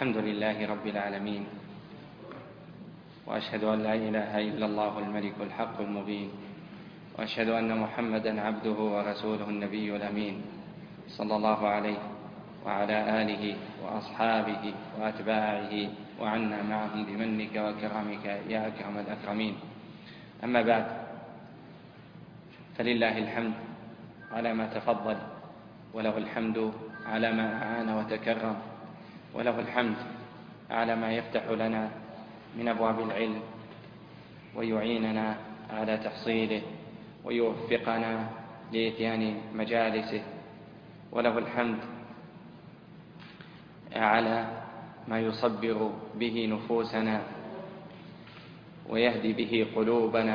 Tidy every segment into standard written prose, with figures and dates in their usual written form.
الحمد لله رب العالمين، وأشهد أن لا إله إلا الله الملك الحق المبين، وأشهد أن محمدا عبده ورسوله النبي الأمين، صلى الله عليه وعلى آله وأصحابه وأتباعه وعنا معهم بمنك وكرمك يا أكرم الأكرمين. أما بعد، فلله الحمد على ما تفضل، وله الحمد على ما أعان وتكرم، وله الحمد على ما يفتح لنا من أبواب العلم ويعيننا على تحصيله ويوفقنا لإتيان مجالسه، وله الحمد على ما يصبر به نفوسنا ويهدي به قلوبنا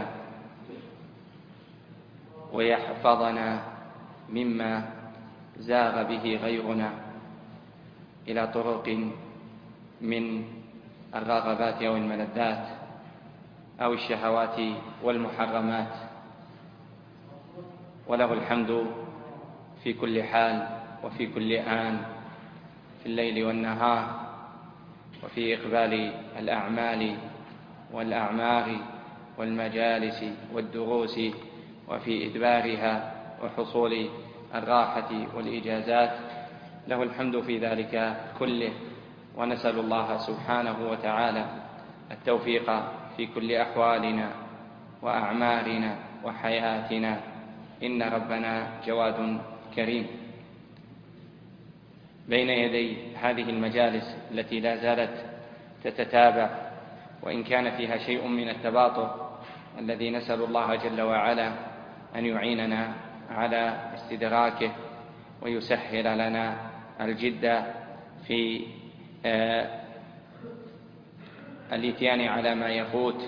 ويحفظنا مما زاغ به غيرنا إلى طرق من الرغبات أو الملذات أو الشهوات والمحرمات. وله الحمد في كل حال وفي كل آن، في الليل والنهار، وفي إقبال الأعمال والأعمار والمجالس والدروس، وفي إدبارها وحصول الراحة والإجازات. له الحمد في ذلك كله، ونسأل الله سبحانه وتعالى التوفيق في كل أحوالنا وأعمارنا وحياتنا، إن ربنا جواد كريم. بين يدي هذه المجالس التي لا زالت تتتابع، وإن كان فيها شيء من التباطؤ الذي نسأل الله جل وعلا أن يعيننا على استدراكه ويسهل لنا الجد في الاتيان على ما يفوت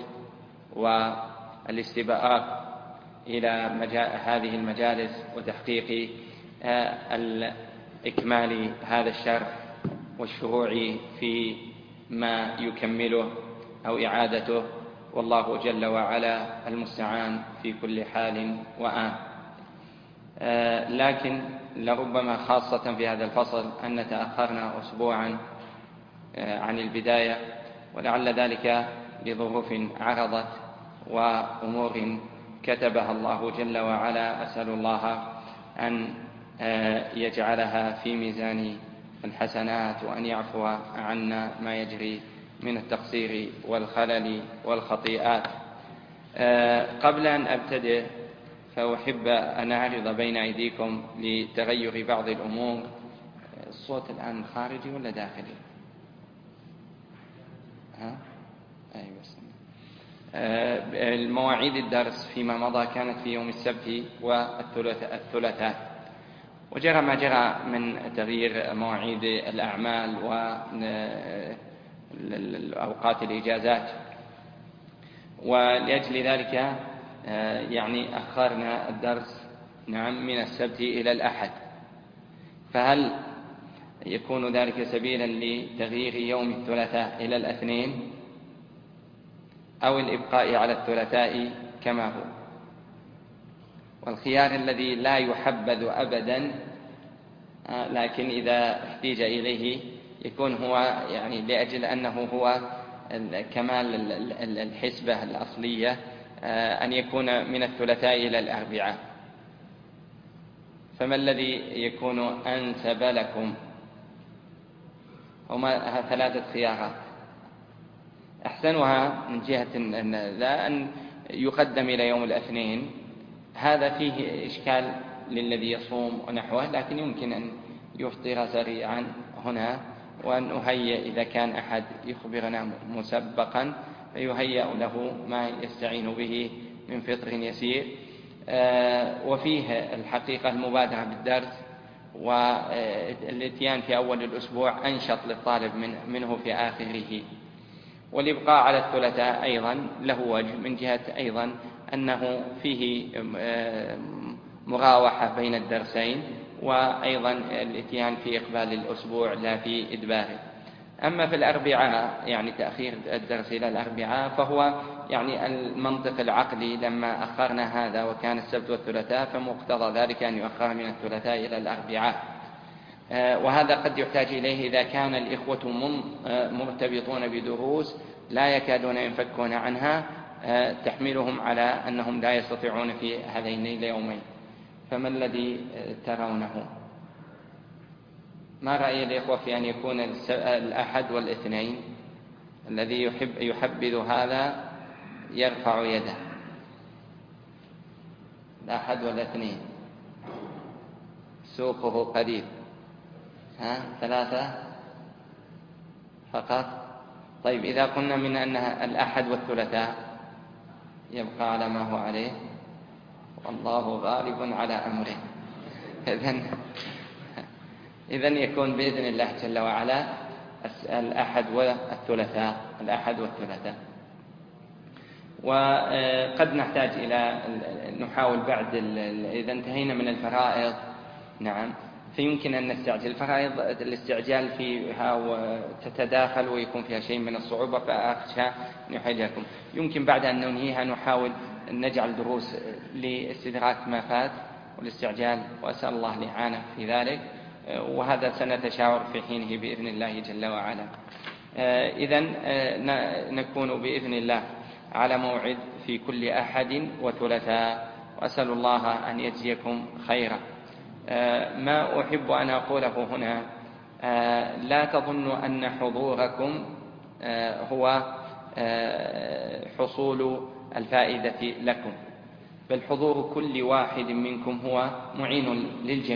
والاستباق إلى هذه المجالس وتحقيق إكمال هذا الشرع والشروع في ما يكمله أو إعادته، والله جل وعلا المستعان في كل حال وآن. لكن لربما خاصة في هذا الفصل أن تأخرنا أسبوعا عن البداية، ولعل ذلك لظروف عرضت وأمور كتبها الله جل وعلا. أسأل الله أن يجعلها في ميزان الحسنات، وأن يعفو عنا ما يجري من التقصير والخلل والخطيئات. قبل أن أبتدئ فأحب أن أعرض بين أيديكم لتغير بعض الأمور. الصوت الآن خارجي ولا داخلي؟ المواعيد الدرس فيما مضى كانت في يوم السبت والثلاثاء، وجرى ما جرى من تغيير مواعيد الأعمال وأوقات الإجازات، ولأجل ذلك أخرنا الدرس من السبت إلى الأحد. فهل يكون ذلك سبيلا لتغيير يوم الثلاثاء إلى الاثنين، أو الإبقاء على الثلاثاء كما هو؟ والخيار الذي لا يحبذ أبدا، لكن إذا احتيج إليه يكون هو لأجل أنه هو كمال الحسبة الأصلية، أن يكون من الثلاثاء إلى الأربعاء. فما الذي يكون أنسب لكم؟ هما ثلاثة خيارات. أحسنها من جهة أن يقدم إلى يوم الاثنين، هذا فيه إشكال للذي يصوم ونحوه، لكن يمكن أن يفطر سريعا هنا، وأن نهيئ إذا كان أحد يخبرنا مسبقا فيهيئ له ما يستعين به من فطر يسير. وفيه الحقيقة المبادرة بالدرس والاتيان في أول الأسبوع أنشط للطالب منه في آخره. والإبقاء على الثلاثاء أيضا له وجه من جهة أيضا أنه فيه مراوحة بين الدرسين، وأيضا الاتيان في إقبال الأسبوع لا في إدباره. أما في الأربعاء تأخير الدرس إلى الأربعاء فهو المنطق العقلي، لما أخرنا هذا وكان السبت والثلاثاء فمقتضى ذلك أن يؤخر من الثلاثاء إلى الأربعاء. وهذا قد يحتاج إليه إذا كان الإخوة مرتبطون بدروس لا يكادون ينفكون عنها تحملهم على أنهم لا يستطيعون في هذين اليومين. فما الذي ترونه؟ ما رأي الإخوة في أن يكون الأحد والاثنين؟ الذي يحبذ هذا يرفع يده. الأحد والاثنين سوقه قريب، 3 فقط. طيب إذا قلنا من أنها الأحد والثلاثاء يبقى على ما هو عليه، والله غالب على أمره. إذن يكون بإذن الله جل وعلا الأحد والثلاثاء. وقد نحتاج إلى نحاول بعد إذا انتهينا من الفرائض، نعم، فيمكن أن نستعجل. الفرائض الاستعجال فيها وتتداخل ويكون فيها شيء من الصعوبة، فأخشى أن يحرجكم. يمكن بعد أن ننهيها نحاول أن نجعل دروس لاستدراك ما فات والاستعجال، وأسأل الله الإعانة في ذلك، وهذا سنتشاور في حينه بإذن الله جل وعلا. إذن نكون بإذن الله على موعد في كل أحد وثلاثاء، وأسأل الله أن يجزيكم خيرا. ما أحب أن أقوله هنا، لا تظنوا أن حضوركم هو حصول الفائدة لكم، بل حضور كل واحد منكم هو معين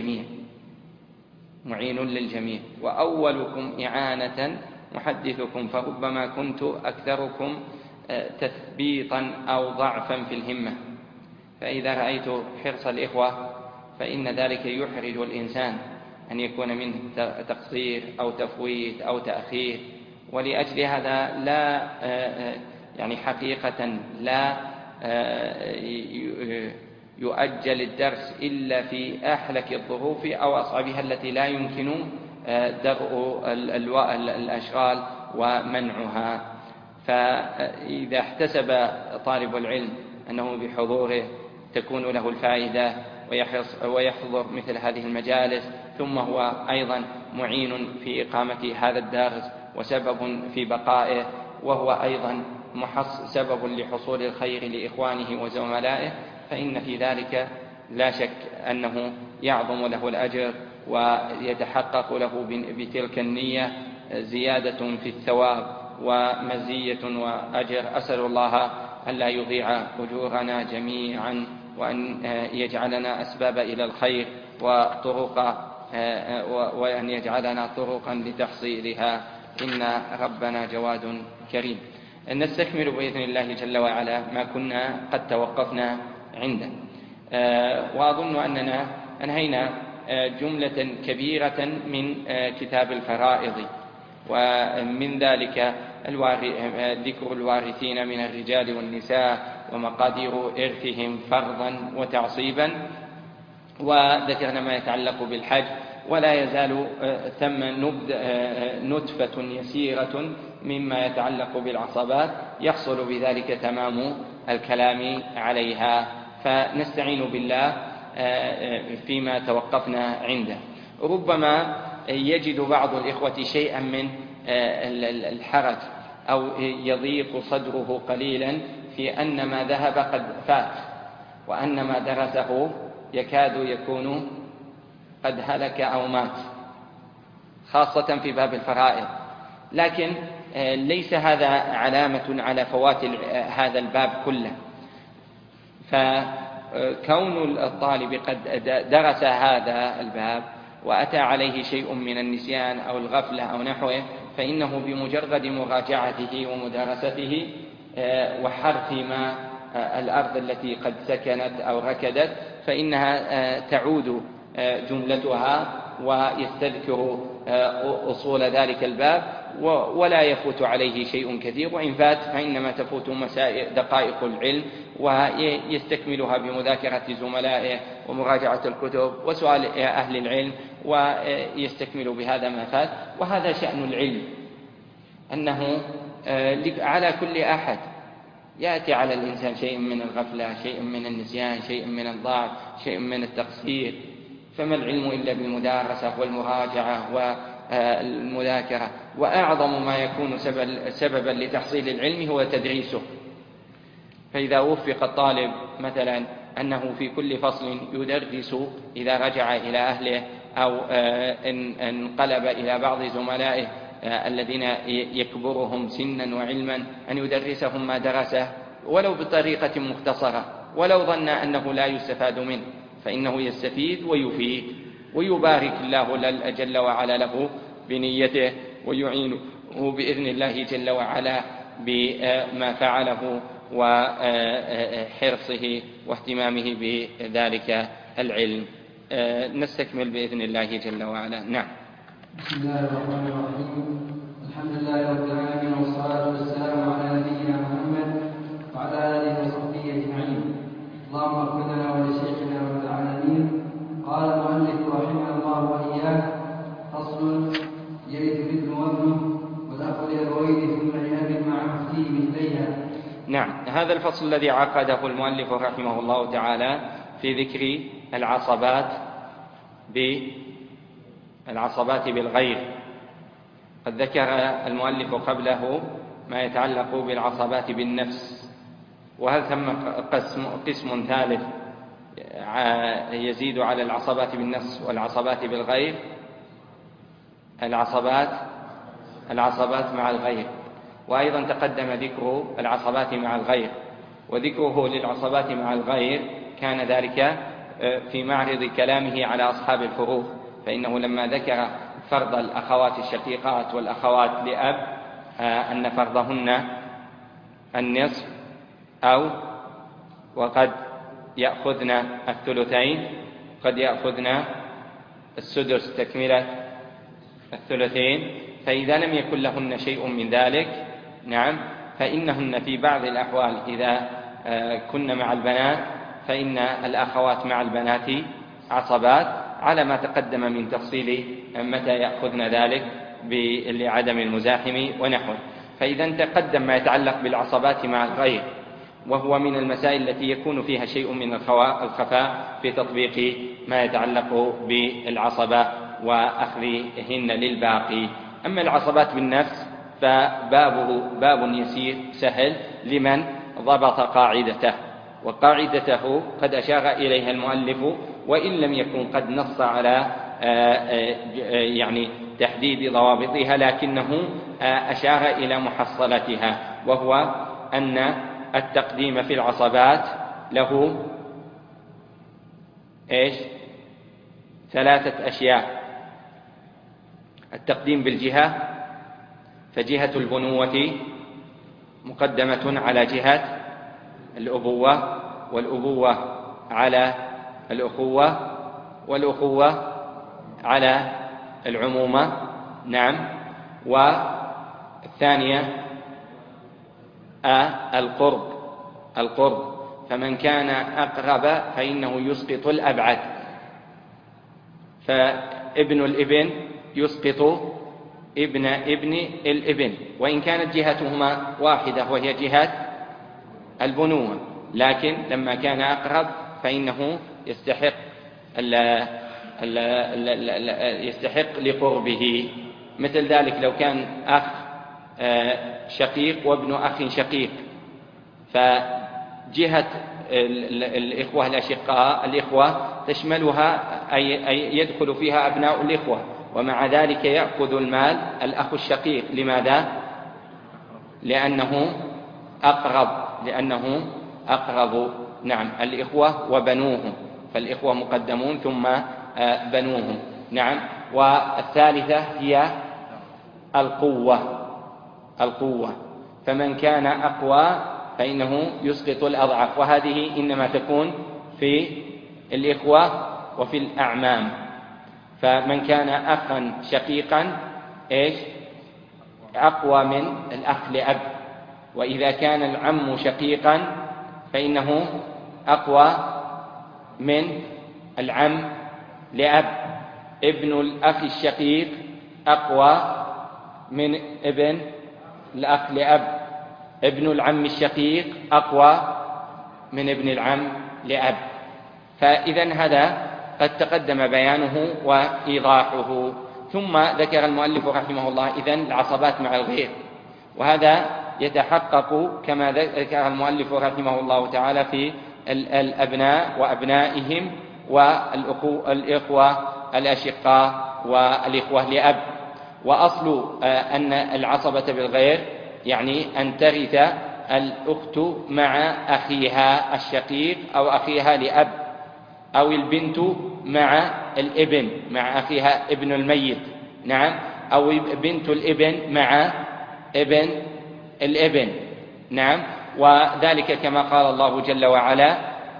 للجميع، وأولكم إعانة محدثكم، فربما كنت أكثركم تثبيطا أو ضعفا في الهمة. فإذا رأيت حرص الإخوة فإن ذلك يحرج الإنسان أن يكون منه تقصير أو تفويت أو تأخير. ولأجل هذا لا يعني حقيقة لا يؤجل الدرس إلا في أحلك الظروف أو أصعبها التي لا يمكن درء الأشغال ومنعها. فإذا احتسب طالب العلم أنه بحضوره تكون له الفائدة ويحضر مثل هذه المجالس، ثم هو أيضا معين في إقامة هذا الدرس وسبب في بقائه، وهو أيضا سبب لحصول الخير لإخوانه وزملائه، فإن في ذلك لا شك أنه يعظم له الأجر ويتحقق له بتلك النية زيادة في الثواب ومزية وأجر. أسأل الله أن لا يضيع أجورنا جميعا، وأن يجعلنا أسباب إلى الخير وأن يجعلنا طرقا لتحصيلها، إن ربنا جواد كريم. نستكمل بإذن الله جل وعلا ما كنا قد توقفنا عنده، وأظن أننا أنهينا جملة كبيرة من كتاب الفرائض، ومن ذلك ذكر الوارثين من الرجال والنساء ومقادير إرثهم فرضا وتعصيبا، وذكرنا ما يتعلق بالحج، ولا يزال ثم نتفة يسيرة مما يتعلق بالعصبات يحصل بذلك تمام الكلام عليها، فنستعين بالله فيما توقفنا عنده. ربما يجد بعض الإخوة شيئا من الحرج أو يضيق صدره قليلا في أن ما ذهب قد فات، وأن ما درسه يكاد يكون قد هلك أو مات، خاصة في باب الفرائض. لكن ليس هذا علامة على فوات هذا الباب كله، فكون الطالب قد درس هذا الباب وأتى عليه شيء من النسيان أو الغفلة أو نحوه، فإنه بمجرد مراجعته ومدارسته وحرث ما الأرض التي قد سكنت أو ركدت، فإنها تعود جملتها ويستذكر أصول ذلك الباب، ولا يفوت عليه شيء كثير، وإن فات فإنما تفوت دقائق العلم، ويستكملها بمذاكرة زملائه ومراجعة الكتب وسؤال أهل العلم، ويستكمل بهذا ما فات. وهذا شأن العلم، أنه على كل أحد يأتي على الإنسان شيء من الغفلة، شيء من النسيان، شيء من الضعف، شيء من التقصير، فما العلم إلا بالمدارسة والمراجعة والمذاكرة، وأعظم ما يكون سببا لتحصيل العلم هو تدريسه. فإذا وفق الطالب مثلا أنه في كل فصل يدرس إذا رجع إلى أهله أو انقلب إلى بعض زملائه الذين يكبرهم سنا وعلما أن يدرسهم ما درسه ولو بطريقة مختصرة، ولو ظن أنه لا يستفاد منه فإنه يستفيد ويفيد، ويبارك الله جل وعلا له بنيته ويعينه بإذن الله جل وعلا بما فعله وحرصه واهتمامه بذلك العلم. نستكمل بإذن الله جل وعلا. نعم. بسم الله الرحمن الرحيم. الحمد لله رب العالمين، والصلاة والسلام على نبينا محمد وعلى آله وصحبه أجمعين. اللهم اغفر لنا ولشيخنا رب العالمين. قال المؤلف رحمه الله وإياه: فصل: يرث الابن وابنه والأخ لأبويه ثم لأب مع أخته مثليها. نعم، هذا الفصل الذي عقده المؤلف رحمه الله تعالى في ذكر العصبات بالغير. قد ذكر المؤلف قبله ما يتعلق بالعصبات بالنفس، وهل ثم قسم ثالث يزيد على العصبات بالنفس والعصبات بالغير؟ العصبات مع الغير. وأيضا تقدم ذكر العصبات مع الغير، وذكره للعصبات مع الغير كان ذلك في معرض كلامه على أصحاب الفروض، فإنه لما ذكر فرض الأخوات الشقيقات والأخوات لأب أن فرضهن النصف أو وقد يأخذن الثلثين، قد يأخذن السدس تكملة الثلثين، فإذا لم يكن لهن شيء من ذلك نعم فإنهن في بعض الأحوال إذا كن مع البنات فإن الأخوات مع البنات عصبات، على ما تقدم من تفصيل متى يأخذن ذلك لعدم المزاحم ونحوه. فإذا تقدم ما يتعلق بالعصبات مع الغير، وهو من المسائل التي يكون فيها شيء من الخفاء في تطبيق ما يتعلق بالعصبة وأخذهن للباقي. أما العصبات بالنفس فبابه باب يسير سهل لمن ضبط قاعدته، وقاعدته قد أشار إليها المؤلف وإن لم يكن قد نص على تحديد ضوابطها، لكنه أشار إلى محصلتها، وهو أن التقديم في العصبات له ثلاثة أشياء: التقديم بالجهة، فجهة البنوة مقدمة على جهة الأبوة، والأبوة على الأخوة، والأخوة على العمومة. نعم. والثانية القرب، فمن كان أقرب فإنه يسقط الأبعد، فابن الابن يسقط ابن الابن، وإن كانت جهتهما واحدة وهي جهة البنوة، لكن لما كان أقرب فإنه يستحق لقربه. مثل ذلك لو كان أخ شقيق وابن أخ شقيق، فجهة الإخوة الأشقاء الإخوة تشملها أي يدخل فيها أبناء الإخوة، ومع ذلك يأخذ المال الأخ الشقيق. لماذا؟ لأنه أقرب. نعم، الإخوة وبنوهم، فالإخوة مقدمون ثم بنوهم. نعم. والثالثة هي القوة، فمن كان أقوى فإنه يسقط الأضعف، وهذه إنما تكون في الإخوة وفي الأعمام. فمن كان أخا شقيقا أقوى من الأخ لأب، وإذا كان العم شقيقا فإنه أقوى من العم لأب. ابن الأخ الشقيق أقوى من ابن الأخ لأب. ابن العم الشقيق أقوى من ابن العم لأب. فإذا هذا قد تقدم بيانه وإيضاحه. ثم ذكر المؤلف رحمه الله إذن العصبات مع الغير، وهذا يتحقق كما ذكر المؤلف رحمه الله تعالى في الأبناء وأبنائهم والإخوة الأشقاء والإخوة لأب. وأصل أن العصبة بالغير يعني أن ترث الأخت مع أخيها الشقيق أو أخيها لأب، أو البنت مع الابن مع أخيها ابن الميت، نعم، أو بنت الابن مع ابن الابن، نعم. وذلك كما قال الله جل وعلا: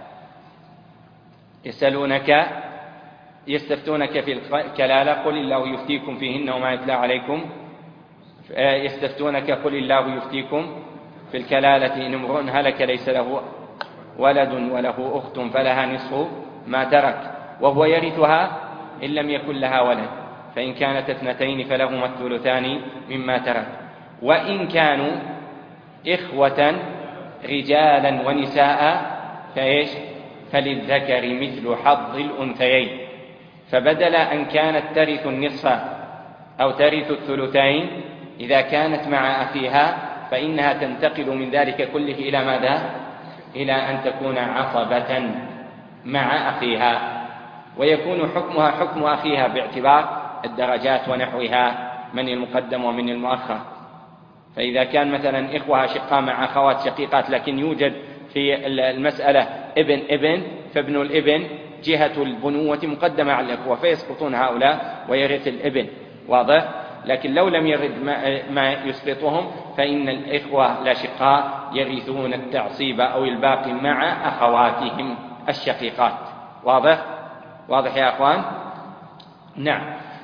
يستفتونك في الكلالة قل الله يفتيكم فيهن وما يتلى عليكم. يستفتونك قل الله يفتيكم في الكلالة إن امرؤ هلك ليس له ولد وله أخت فلها نصف ما ترك وهو يرثها إن لم يكن لها ولد، فإن كانت اثنتين فلهما الثلثان مما ترك، وإن كانوا إخوة رجالا ونساء فللذكر مثل حظ الأنثيين. فبدل أن كانت ترث النصف أو ترث الثلثين إذا كانت مع أخيها، فإنها تنتقل من ذلك كله إلى ماذا؟ إلى أن تكون عصبة مع أخيها، ويكون حكمها حكم أخيها باعتبار الدرجات ونحوها من المقدم ومن المؤخر. فإذا كان مثلا إخوة أشقاء مع أخوات شقيقات لكن يوجد في المسألة ابن، فابن الابن جهة البنوة مقدمة على الإخوة فيسقطون هؤلاء ويرث الابن، واضح؟ لكن لو لم يرد ما يسقطهم فإن الإخوة الأشقاء يرثون التعصيب أو الباقي مع أخواتهم الشقيقات. واضح يا أخوان؟ نعم.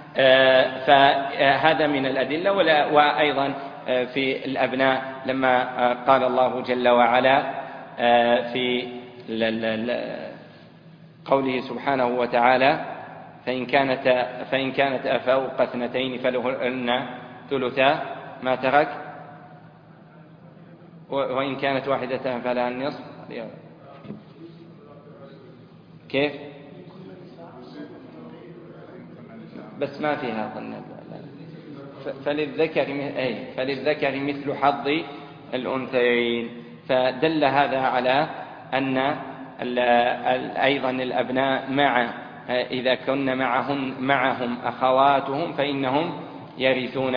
فهذا من الأدلة. وأيضا في الأبناء لما قال الله جل وعلا في قوله سبحانه وتعالى: فإن كانت فوق اثنتين فلهن ثلثا ما ترك وإن كانت واحدة فلها النصف. كيف؟ بس ما فيها ظن. فللذكر مثل حظ الأنثيين. فدل هذا على أن أيضا الأبناء إذا كن معهم أخواتهم فإنهم يرثون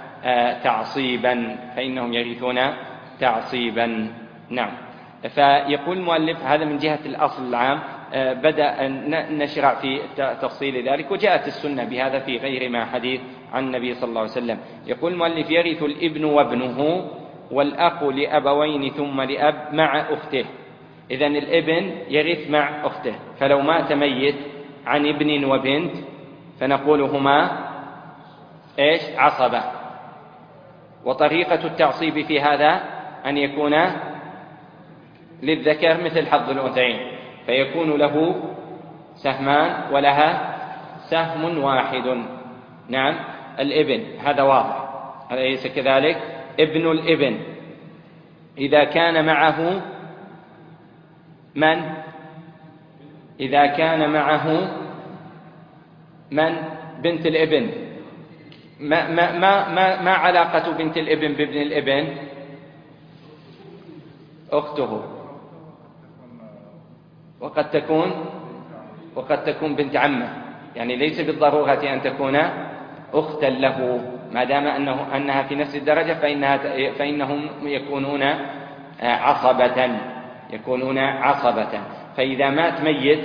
تعصيبا. نعم. فيقول المؤلف هذا من جهة الأصل العام. بدأ نشرع في تفصيل ذلك، وجاءت السنة بهذا في غير ما حديث عن النبي صلى الله عليه وسلم. يقول المؤلف: يرث الابن وابنه والأخ لأبوين ثم لأب مع أخته. إذن الابن يرث مع أخته، فلو مات ميت عن ابن وبنت فنقول هما عصبة. وطريقة التعصيب في هذا أن يكون للذكر مثل حظ الأنثيين، فيكون له سهمان ولها سهم واحد. نعم. الابن هذا واضح، أليس كذلك؟ ابن الابن إذا كان معه من؟ إذا كان معه من؟ بنت الابن. ما علاقة بنت الابن بابن الابن؟ أخته، وقد تكون بنت عمه، يعني ليس بالضرورة أن تكون أختا له، ما دام أنها في نفس الدرجة فإنهم يكونون عصبة. فإذا مات ميت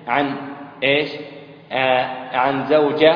عن زوجة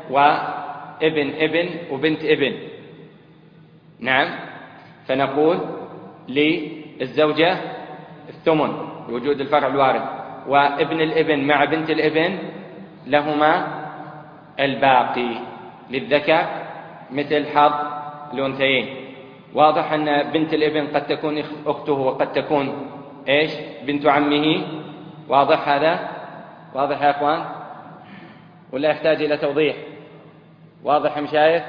وابن وبنت ابن، نعم، فنقول للزوجة الثمن بوجود الفرع الوارث، وابن الابن مع بنت الابن لهما الباقي، للذكر مثل حظ الأنثيين. واضح أن بنت الابن قد تكون أخته وقد تكون بنت عمه. واضح هذا؟ واضح يا أخوان ولا يحتاج إلى توضيح؟ واضح يا مشايخ؟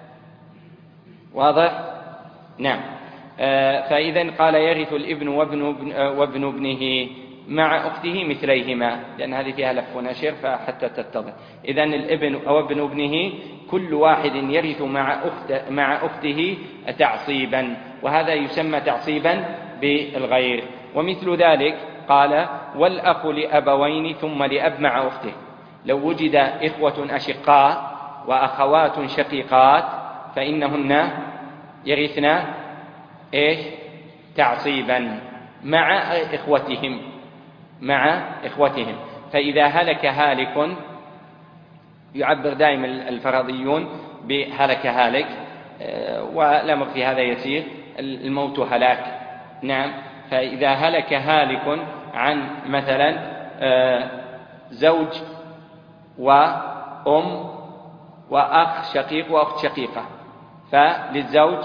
واضح؟ نعم. فإذا قال: يرث الابن وابن ابنه مع أخته مثليهما، لأن هذه فيها لف ونشر فحتى تتضح. إذن الابن أو ابن ابنه كل واحد يرث مع أخته تعصيبا، وهذا يسمى تعصيبا بالغير. ومثل ذلك قال والأخ لأبوين ثم لأب مع أخته. لو وجد إخوة أشقاء وأخوات شقيقات فإنهن يرثن تعصيبا مع إخوتهم. فإذا هلك هالك، يعبر دائما الفرضيون بهلك هالك، والأمر في هذا يسير، الموت هلاك. نعم. فإذا هلك هالك عن مثلا زوج وأم وأخ شقيق وأخت شقيقة، فللزوج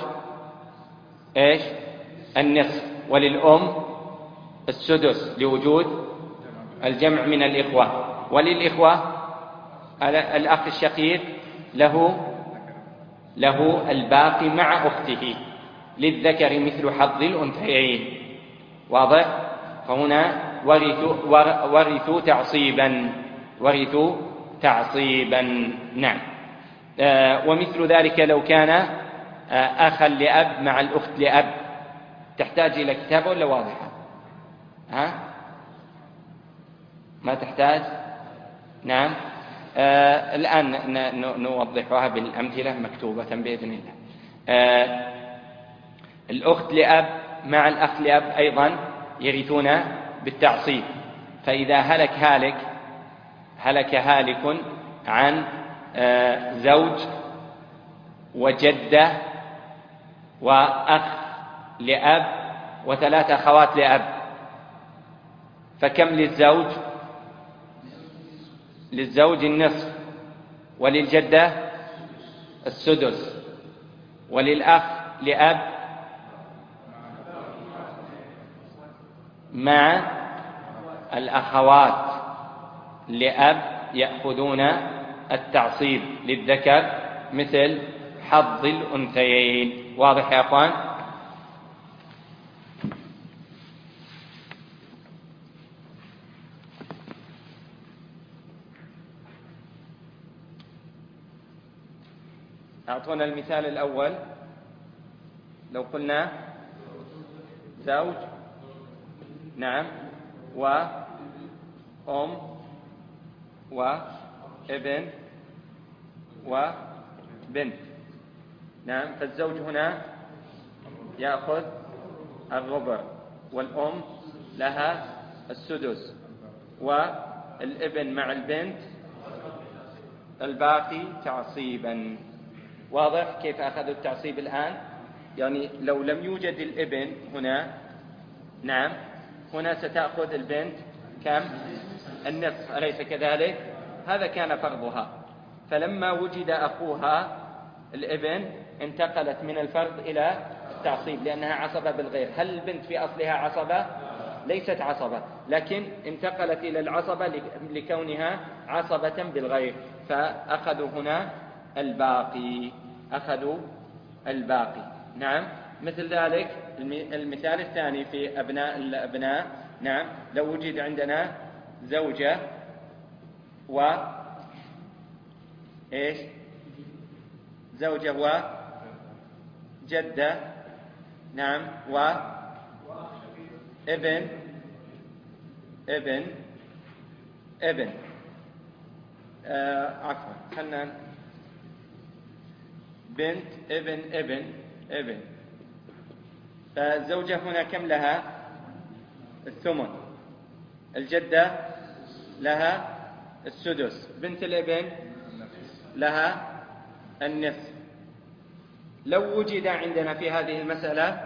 النصف، وللأم السدس لوجود الجمع من الإخوة، وللإخوة الأخ الشقيق له الباقي مع أخته، للذكر مثل حظ الأنثيين. واضح؟ فهنا ورثوا تعصيبا. نعم. ومثل ذلك لو كان أخا لأب مع الأخت لأب. تحتاج إلى كتاب ولا واضحة؟ ما تحتاج؟ نعم. الآن نوضحها بالأمثلة مكتوبة بإذن الله. الأخت لأب مع الأخ لأب أيضا يرثون بالتعصيب. فإذا هلك هالك عن زوج وجدة وأخ لأب وثلاث أخوات لأب، فكم للزوج النصف، وللجدة السدس، وللأخ لأب مع الأخوات لأب يأخذون التعصيب، للذكر مثل حظ الأنثيين. واضح يا أخوان؟ أعطونا المثال الأول. لو قلنا زوج، نعم، وأم وابن وبنت، نعم، فالزوج هنا يأخذ الربع، والأم لها السدس، والابن مع البنت الباقي تعصيبا. واضح كيف أخذوا التعصيب الآن؟ يعني لو لم يوجد الابن هنا، نعم، هنا ستأخذ البنت كم؟ النصف، أليس كذلك؟ هذا كان فرضها. فلما وجد أخوها الابن انتقلت من الفرض إلى التعصيب لأنها عصبة بالغير. هل البنت في أصلها عصبة؟ ليست عصبة، لكن انتقلت إلى العصبة لكونها عصبة بالغير، فأخذوا هنا الباقي. نعم. مثل ذلك المثال الثاني في أبناء الأبناء. نعم. لو وجد عندنا زوجة زوجة وجدة، نعم، وابن عفوا، خلنا بنت ابن. فالزوجة هنا كم لها؟ الثمن. الجدة لها السدس. بنت الابن لها النصف. لو وجد عندنا في هذه المسألة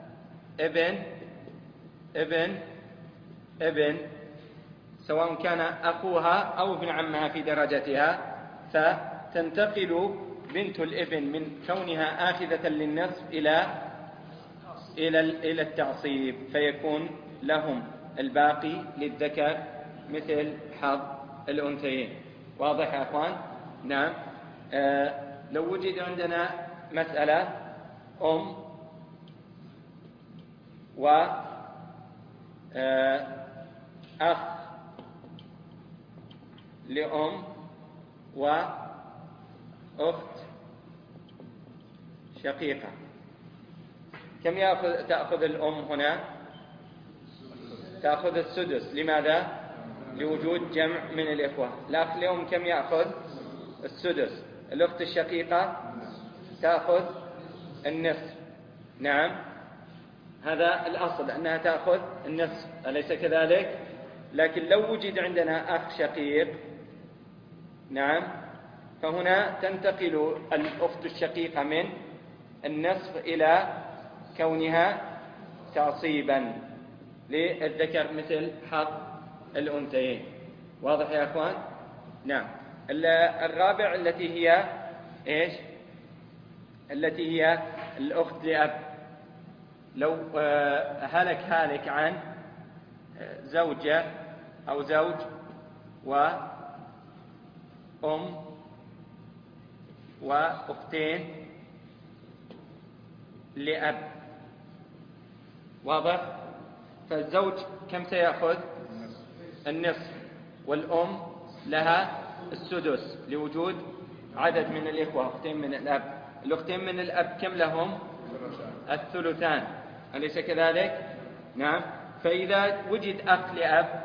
ابن سواء كان أخوها أو ابن عمها في درجتها، فتنتقل بنت الابن من كونها آخذة للنصف إلى التعصيب، فيكون لهم الباقي للذكر مثل حظ الأنثيين. واضح يا أخوان؟ نعم. لو وجد عندنا مسألة أخ لأم وأخت شقيقة، كم تأخذ الأم هنا؟ تأخذ السدس. لماذا؟ لوجود جمع من الإخوة. الأخ لأم كم يأخذ؟ السدس. الأخت الشقيقة تأخذ النصف. نعم، هذا الأصل أنها تأخذ النصف، أليس كذلك؟ لكن لو وجد عندنا أخ شقيق، نعم، فهنا تنتقل الأخت الشقيقة من النصف إلى كونها تعصيبا للذكر مثل حظ الأنثيين. واضح يا أخوان؟ نعم. الرابع التي هي إيش؟ التي هي الأخت لأب. لو هلك عن زوجة أو زوج وأم وأختين لأب، واضح؟ فالزوج كم سيأخذ؟ النصف، والأم لها السدس لوجود عدد من الإخوة أختين من الأب. الأختين من الأب كم لهم؟ الثلثان، أليس كذلك؟ نعم. فإذا وجد أخ لأب،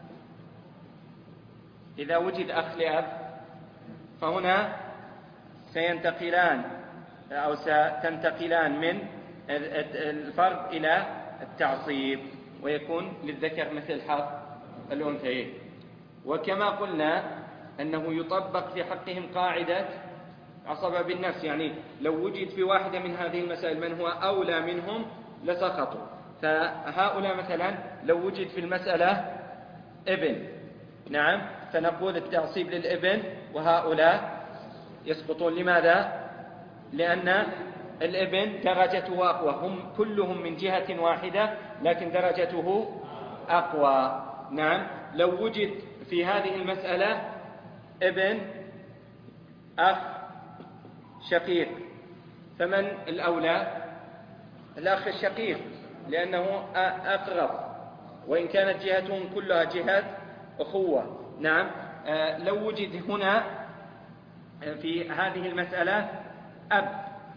إذا وجد أخ لأب فهنا سينتقلان أو ستنتقلان من الفرض إلى التعصيب، ويكون للذكر مثل حظ الأنثيين. وكما قلنا أنه يطبق في حقهم قاعدة عصبة بالنفس، يعني لو وجد في واحدة من هذه المسائل من هو أولى منهم لسقطوا. فهؤلاء مثلا لو وجد في المسألة ابن، نعم، فنقول التعصيب للابن وهؤلاء يسقطون. لماذا؟ لأن الابن درجته أقوى، هم كلهم من جهة واحدة لكن درجته أقوى. نعم. لو وجد في هذه المسألة ابن أخ شقيق، فمن الأولى؟ الأخ الشقيق، لأنه أقرب، وإن كانت جهتهم كلها جهة أخوة. نعم. لو وجد هنا في هذه المسألة أب،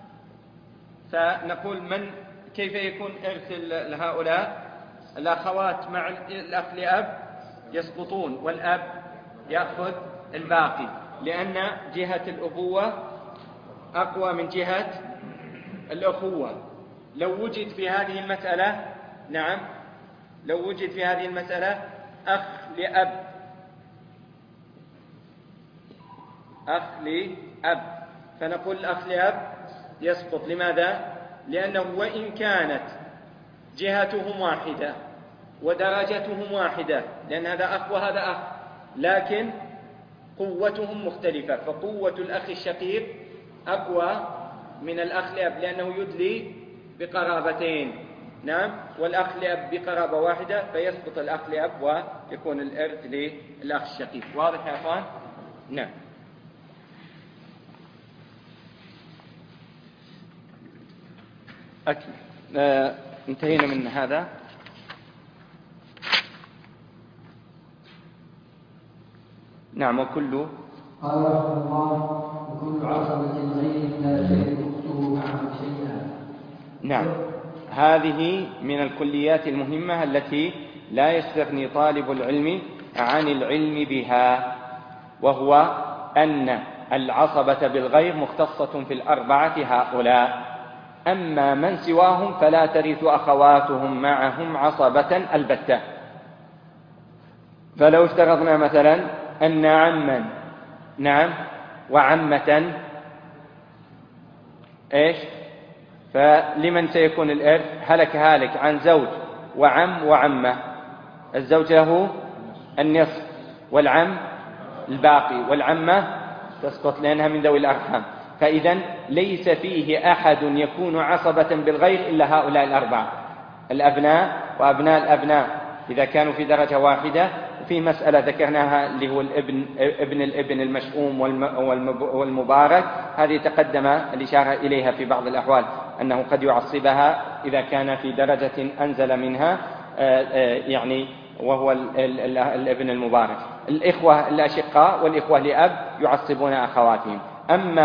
فنقول كيف يكون إرث لهؤلاء؟ الأخوات مع الأخ لأب يسقطون، والأب يأخذ الباقي، لأن جهة الأبوة أقوى من جهة الأخوة. لو وجد في هذه المسألة، نعم، لو وجد في هذه المسألة أخ لأب، أخ لأب، فنقول الأخ لأب يسقط. لماذا؟ لأنه وإن كانت جهتهم واحدة ودرجتهم واحدة، لأن هذا أخ وهذا أخ، لكن قوتهم مختلفة، فقوة الأخ الشقيق أقوى من الأخ لأب لأنه يدلي بقرابتين، نعم، والأخ لأب بقرابة واحدة، فيسقط الأخ لأب ويكون الإرث للأخ الشقيق. واضح يا أخوان؟ نعم. انتهينا من هذا. نعم. وكل قال رحمه الله: وكل عصبة غير لا تشرك أخته معه شيئا. نعم. هذه من الكليات المهمة التي لا يستغني طالب العلم عن العلم بها، وهو أن العصبة بالغير مختصة في الأربعة هؤلاء، أما من سواهم فلا ترث أخواتهم معهم عصبة البتة. فلو افترضنا مثلا أن عما، نعم، وعمة، إيش؟ فلمن سيكون الإرث؟ هالك عن زوج وعم وعمة، الزوج له النصف والعم الباقي، والعمة تسقط لأنها من ذوي الأرحام. فإذن ليس فيه أحد يكون عصبة بالغير إلا هؤلاء الأربعة: الأبناء وأبناء الأبناء إذا كانوا في درجة واحدة. وفي مسألة ذكرناها اللي هو ابن الابن المشؤوم والمبارك، هذه تقدم الإشارة إليها في بعض الأحوال أنه قد يعصبها إذا كان في درجة أنزل منها، يعني وهو الابن المبارك. الإخوة الأشقاء والإخوة لأب يعصبون أخواتهم. أما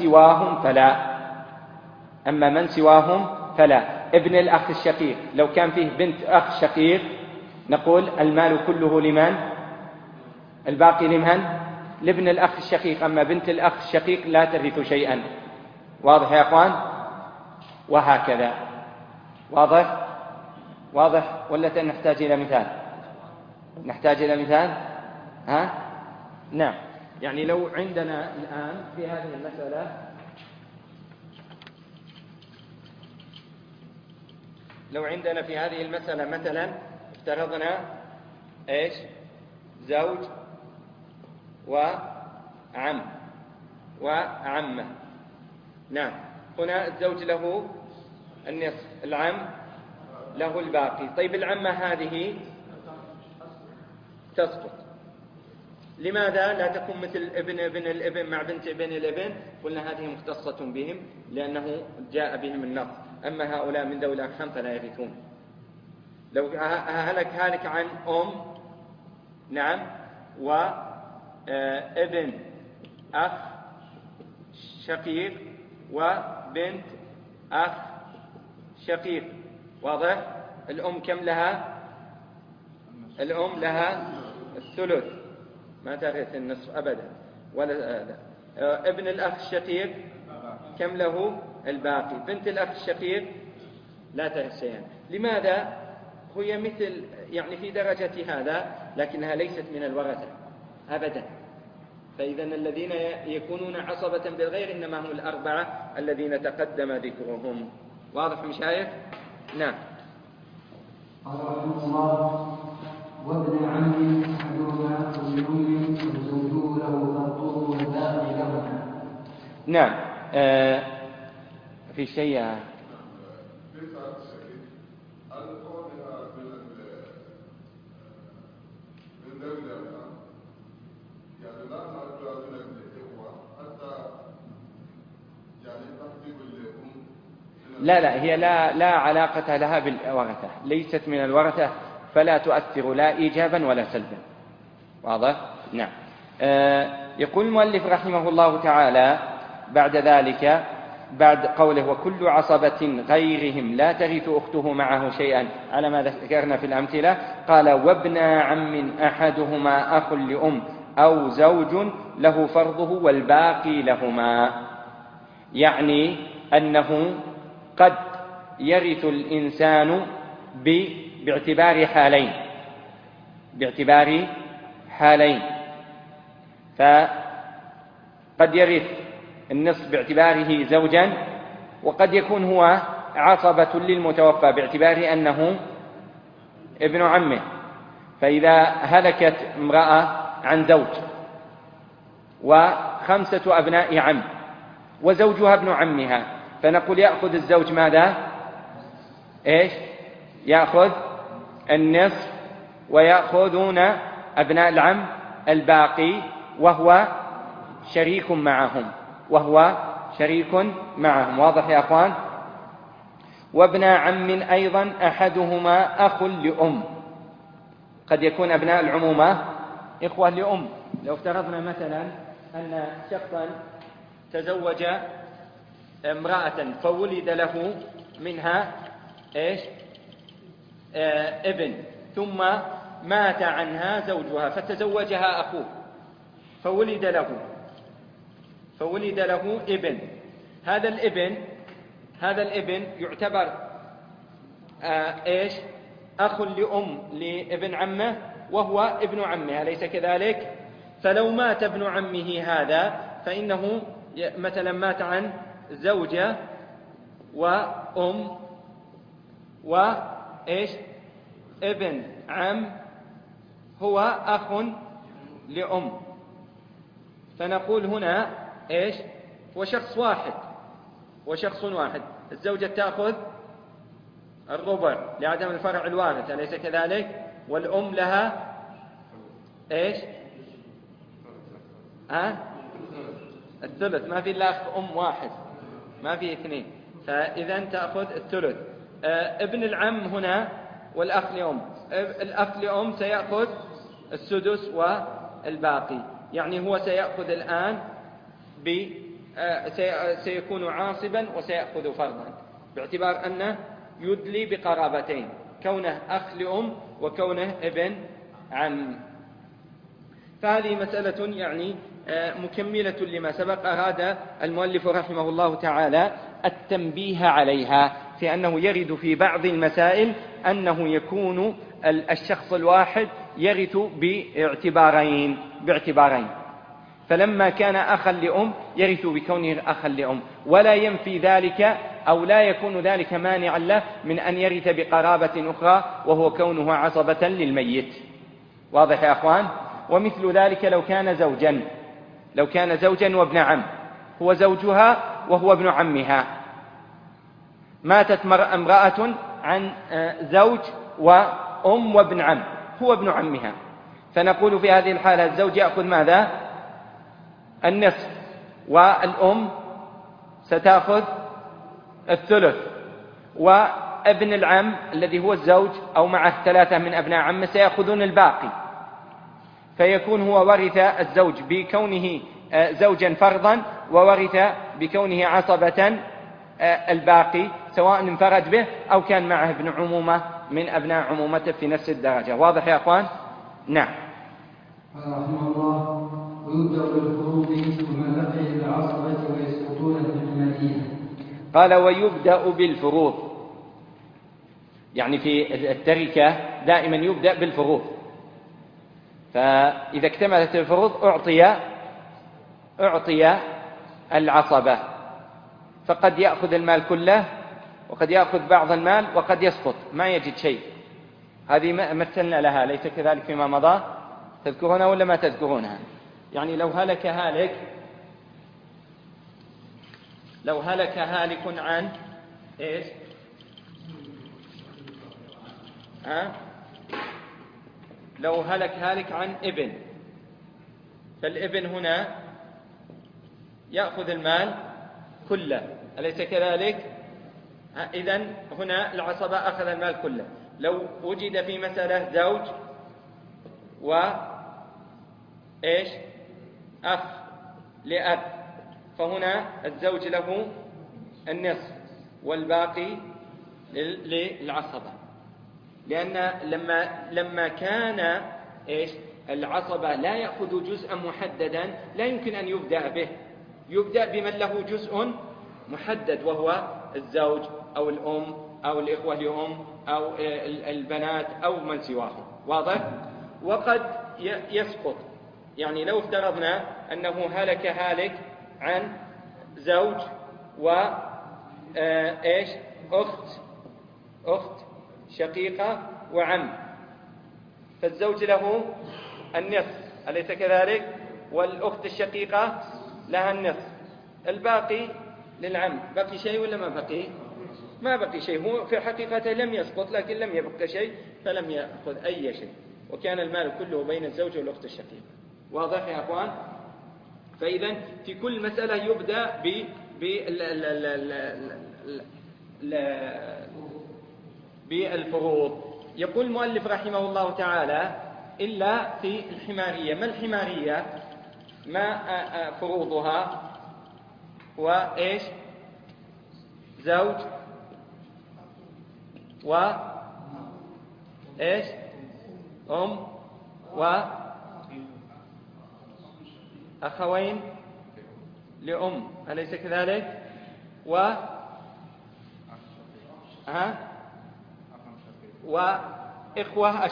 من سواهم فلا. ابن الأخ الشقيق لو كان فيه بنت أخ شقيق نقول المال كله لمن؟ الباقي لمن؟ لابن الأخ الشقيق. أما بنت الأخ الشقيق لا ترث شيئا. واضح يا أخوان؟ وهكذا. واضح ولا نحتاج إلى مثال؟ نحتاج إلى مثال؟ نعم. يعني لو عندنا الآن في هذه المسألة مثلا افترضنا ايش؟ زوج وعم وعمة. نعم. هنا الزوج له النصف، العم له الباقي. طيب العمة هذه تسقط. لماذا لا تكون مثل ابن الابن مع بنت ابن الابن؟ قلنا هذه مختصة بهم لأنه جاء بهم النص. أما هؤلاء من ذوي الأرحام فلا يرثون. لو هلك عن نعم وابن أخ شقيق وبنت أخ شقيق. واضح؟ الأم كم لها؟ الأم لها الثلث، ما ترث النصف أبدا ولا ابن الأخ الشقيق كم له؟ الباقي. بنت الأخ الشقيق لا ترث شيئا. لماذا؟ هي مثل يعني في درجة هذا لكنها ليست من الورثة أبدا. فإذا الذين يكونون عصبة بالغير إنما هم الأربعة الذين تقدم ذكرهم. واضح مشايخ؟ نعم. قال رحمه الله: وابن عم أحدهما وابن وزوجه له فرضه والباقي لهما. نعم. في شيء لا هي لا علاقة لها بالورثة، ليست من الورثة فلا تؤثر لا إيجابا ولا سلبا. واضح؟ نعم. يقول المؤلف رحمه الله تعالى بعد ذلك، بعد قوله وكل عصبة غيرهم لا ترث أخته معه شيئا على ما ذكرنا في الأمثلة، قال وابن عم أحدهما أخ لأم أو زوج له فرضه والباقي لهما. يعني أنه قد يرث الإنسان باعتبار حالين. فقد يرث النصف باعتباره زوجا، وقد يكون هو عصبة للمتوفى باعتبار أنه ابن عمه. فإذا هلكت امرأة عن زوج وخمسة أبناء عم وزوجها ابن عمها، فنقول يأخذ الزوج ماذا؟ يأخذ النصف، ويأخذون أبناء العم الباقي وهو شريك معهم. واضح يا أخوان؟ وابن عم أيضا أحدهما أخ لأم. قد يكون أبناء العمومة إخوة لأم. لو افترضنا مثلا أن شخصا تزوج امرأة فولد له منها ابن، ثم مات عنها زوجها فتزوجها أخوه فولد له ابن. هذا الابن يعتبر أخ لأم لابن عمه وهو ابن عمها، أليس كذلك؟ فلو مات ابن عمه هذا فإنه مثلا مات عن زوجة وأم ابن عم هو أخ لأم. فنقول هنا وشخص واحد الزوجة تأخذ الربع لعدم الفرع الوارث، أليس كذلك؟ والأم لها الثلث، ما في إلا أخ أم واحد، ما في اثنين، فإذا تأخذ الثلث. ابن العم هنا والأخ لأم، الأخ لأم سيأخذ السدس والباقي، يعني هو سيأخذ الآن سيكون عاصبا وسيأخذ فرضا، باعتبار أنه يدلي بقرابتين، كونه أخ لأم وكونه ابن عم. فهذه مسألة يعني مكملة لما سبق. أراد المؤلف رحمه الله تعالى التنبيه عليها، في أنه يرد في بعض المسائل أنه يكون الشخص الواحد يرث باعتبارين، فلما كان أخا لأم يرث بكونه أخا لأم، ولا ينفي ذلك أو لا يكون ذلك مانعا له من أن يرث بقرابة أخرى وهو كونه عصبة للميت. واضح يا أخوان؟ ومثل ذلك لو كان زوجا وابن عم، هو زوجها وهو ابن عمها، ماتت امرأة عن زوج وأم وابن عم، هو ابن عمها، فنقول في هذه الحالة الزوج يأخذ ماذا؟ النصف، والأم ستأخذ الثلث، وابن العم الذي هو الزوج أو معه 3 من أبناء عمه سيأخذون الباقي، فيكون هو ورث الزوج بكونه زوجا فرضا، وورث بكونه عصبة الباقي، سواء انفرد به أو كان معه ابن عمومة من أبناء عمومته في نفس الدرجة. واضح يا أخوان؟ نعم. رحمه الله: ويبدأ بالفروض وما بقي بالعصبة ويسقطون في المالية. قال: ويبدأ بالفروض، يعني في التركة دائما يبدأ بالفروض، فإذا اكتملت الفروض أعطي العصبة، فقد يأخذ المال كله، وقد يأخذ بعض المال، وقد يسقط ما يجد شيء. هذه مثلنا لها، ليس كذلك فيما مضى؟ تذكرونها ولا ما تذكرونها؟ يعني لو هلك هالك عن إيش؟ لو هلك عن ابن، فالابن هنا يأخذ المال كله، أليس كذلك؟ إذن هنا العصبة أخذ المال كله. لو وجد في مسألة زوج وإيش؟ أخ لأب، فهنا الزوج له النصف والباقي للعصبة، لأن لما كان إيش؟ العصبة لا يأخذ جزءا محددا لا يمكن أن يبدأ به، يبدأ بمن له جزء محدد، وهو الزوج أو الأم أو الإخوة لأم أو البنات أو من سواهم. واضح؟ وقد يسقط، يعني لو افترضنا أنه هلك هالك عن زوج وإيش؟ أخت شقيقة وعم، فالزوج له النصف، أليس كذلك؟ والأخت الشقيقة لها النصف، الباقي للعم. بقي شيء ولا ما بقي؟ ما بقي شيء، هو في حقيقته لم يسقط، لكن لم يبقى شيء فلم يأخذ أي شيء، وكان المال كله بين الزوج والأخت الشقيقة. واضح يا أخوان؟ فإذا في كل مسألة يبدأ بالفروض. يقول المؤلف رحمه الله تعالى: إلا في الحمارية. ما الحمارية؟ ما فروضها؟ وإيش؟ زوج وإيش؟ أم وأخوين لأم، أليس كذلك؟ وإخوة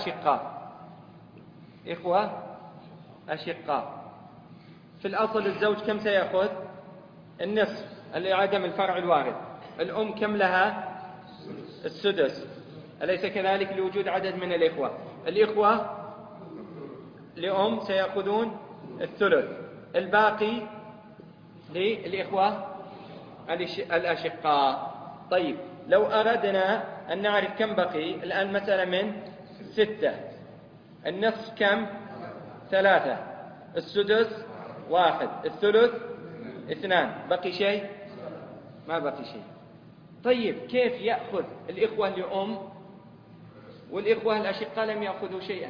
أشقاء. في الأصل الزوج كم سيأخذ؟ النصف لعدم الفرع الوارد. الأم كم لها؟ السدس، أليس كذلك؟ لوجود عدد من الإخوة لأم سيأخذون الثلث، الباقي للإخوة الأشقاء. طيب، لو أردنا أن نعرف كم بقي الآن، مثلا من 6، النصف كم؟ 3، السدس 1، الثلث 2، بقي شيء؟ ما بقي شيء. طيب، كيف يأخذ الإخوة لأم والإخوة الأشقاء لم يأخذوا شيئا،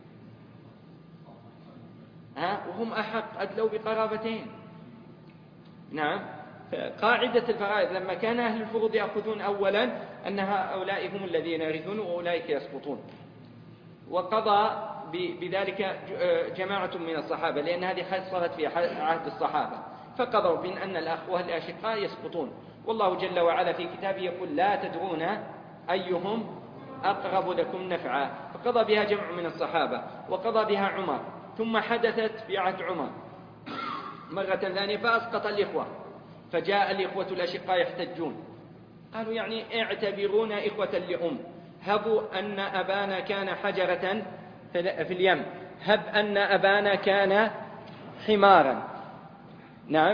وهم أحق أدلوا بقرابتين. نعم. قاعدة الفرائض لما كان أهل الفروض يأخذون أولا أن هؤلاء هم الذين يرثون وأولئك يسقطون، وقضى بذلك جماعة من الصحابة، لأن هذه حصلت في عهد الصحابة، فقضوا بأن الأخوة الأشقاء يسقطون. والله جل وعلا في كتابه يقول لا تدرون أيهم أقرب لكم نفعا، فقضى بها جمع من الصحابة، وقضى بها عمر، ثم حدثت في عهد عمر مرة ثانية فأسقط الإخوة، فجاء الإخوة الأشقاء يحتجون، قالوا يعني اعتبرونا إخوة لأم، هبوا أن أبانا كان حجرة في اليم، هب أن أبانا كان حمارا. نعم.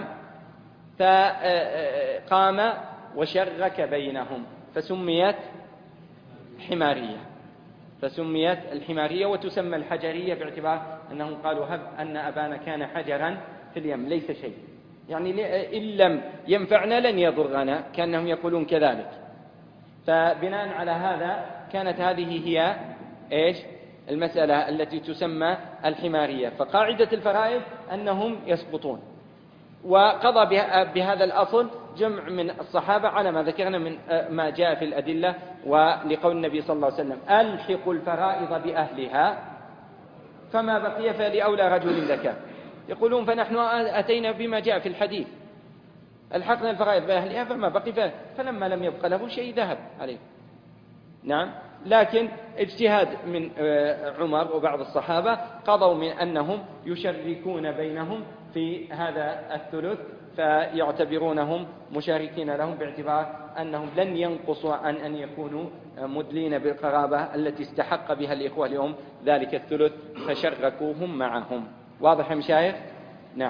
فقام وشرك بينهم فسميت حمارية، فسميت الحمارية، وتسمى الحجرية باعتبار أنهم قالوا هب أن أبانا كان حجرا في اليم ليس شيء، يعني إن لم ينفعنا لن يضرنا، كأنهم يقولون كذلك. فبناء على هذا كانت هذه هي المسألة التي تسمى الحمارية. فقاعدة الفرائض أنهم يسقطون، وقضى بهذا الأصل جمع من الصحابة على ما ذكرنا من ما جاء في الأدلة، ولقول النبي صلى الله عليه وسلم ألحقوا الفرائض بأهلها فما بقي فلأولى رجل ذكر. يقولون فنحن أتينا بما جاء في الحديث، الحقنا الفرائض بأهلها فما بقي فلما لم يبق له شيء ذهب عليه. نعم. لكن اجتهاد من عمر وبعض الصحابة قضوا من أنهم يشركون بينهم في هذا الثلث، فيعتبرونهم مشاركين لهم باعتبار أنهم لن ينقصوا عن أن يكونوا مدلين بالقرابة التي استحق بها الإخوة لهم ذلك الثلث، فشركوهم معهم. واضح يا مشايخ؟ نعم.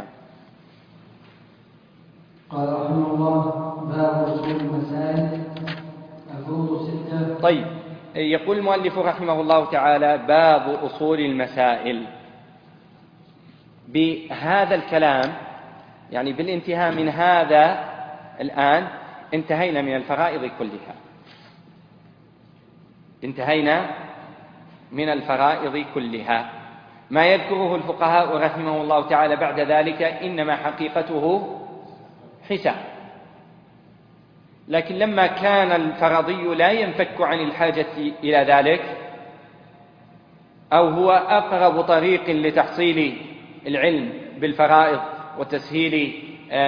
قال رحمه الله باب أصول المسائل الفروض 6. طيب، يقول المؤلف رحمه الله تعالى باب أصول المسائل. بهذا الكلام يعني بالانتهاء من هذا الآن انتهينا من الفرائض كلها، انتهينا من الفرائض كلها. ما يذكره الفقهاء رحمه الله تعالى بعد ذلك إنما حقيقته حساب، لكن لما كان الفرضي لا ينفك عن الحاجة إلى ذلك، أو هو أقرب طريق لتحصيل العلم بالفرائض وتسهيل